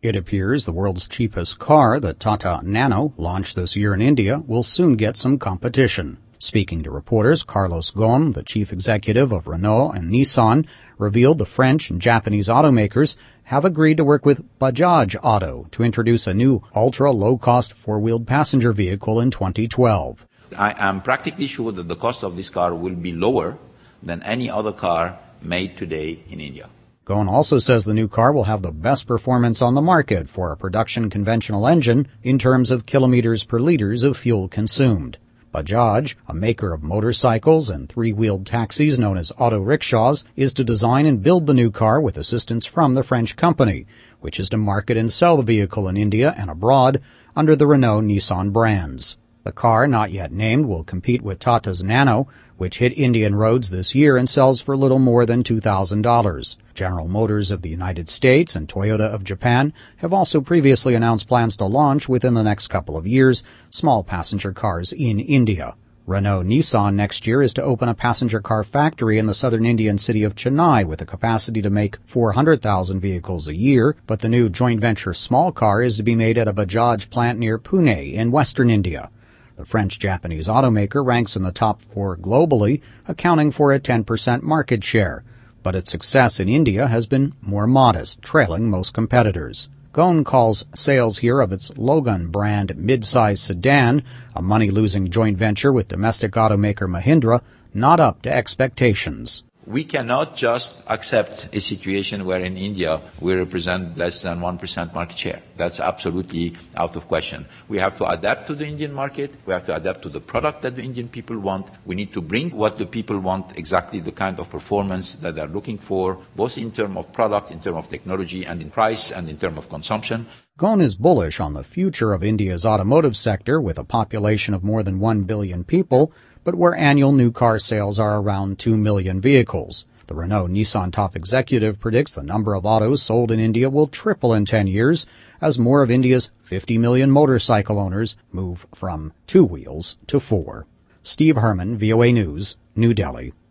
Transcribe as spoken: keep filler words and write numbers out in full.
It appears the world's cheapest car, the Tata Nano, launched this year in India, will soon get some competition. Speaking to reporters, Carlos Ghosn, the chief executive of Renault and Nissan, revealed the French and Japanese automakers have agreed to work with Bajaj Auto to introduce a new ultra-low-cost four-wheeled passenger vehicle in twenty twelve. I am practically sure that the cost of this car will be lower than any other car made today in India. Ghosn also says the new car will have the best performance on the market for a production conventional engine in terms of kilometers per liters of fuel consumed. Bajaj, a maker of motorcycles and three-wheeled taxis known as auto rickshaws, is to design and build the new car with assistance from the French company, which is to market and sell the vehicle in India and abroad under the Renault-Nissan brands. The car, not yet named, will compete with Tata's Nano, which hit Indian roads this year and sells for little more than two thousand dollars. General Motors of the United States and Toyota of Japan have also previously announced plans to launch within the next couple of years small passenger cars in India. Renault-Nissan next year is to open a passenger car factory in the southern Indian city of Chennai with a capacity to make four hundred thousand vehicles a year, but the new joint venture small car is to be made at a Bajaj plant near Pune in western India. The French-Japanese automaker ranks in the top four globally, accounting for a ten percent market share, but its success in India has been more modest, trailing most competitors. Ghosn calls sales here of its Logan brand mid-size sedan, a money-losing joint venture with domestic automaker Mahindra, not up to expectations. We cannot just accept a situation where in India we represent less than one percent market share. That's absolutely out of question. We have to adapt to the Indian market. We have to adapt to the product that the Indian people want. We need to bring what the people want, exactly the kind of performance that they're looking for, both in terms of product, in terms of technology, and in price, and in terms of consumption. Ghosn is bullish on the future of India's automotive sector with a population of more than one billion people, but where annual new car sales are around two million vehicles. The Renault-Nissan top executive predicts the number of autos sold in India will triple in ten years as more of India's fifty million motorcycle owners move from two wheels to four. Steve Herman, V O A News, New Delhi.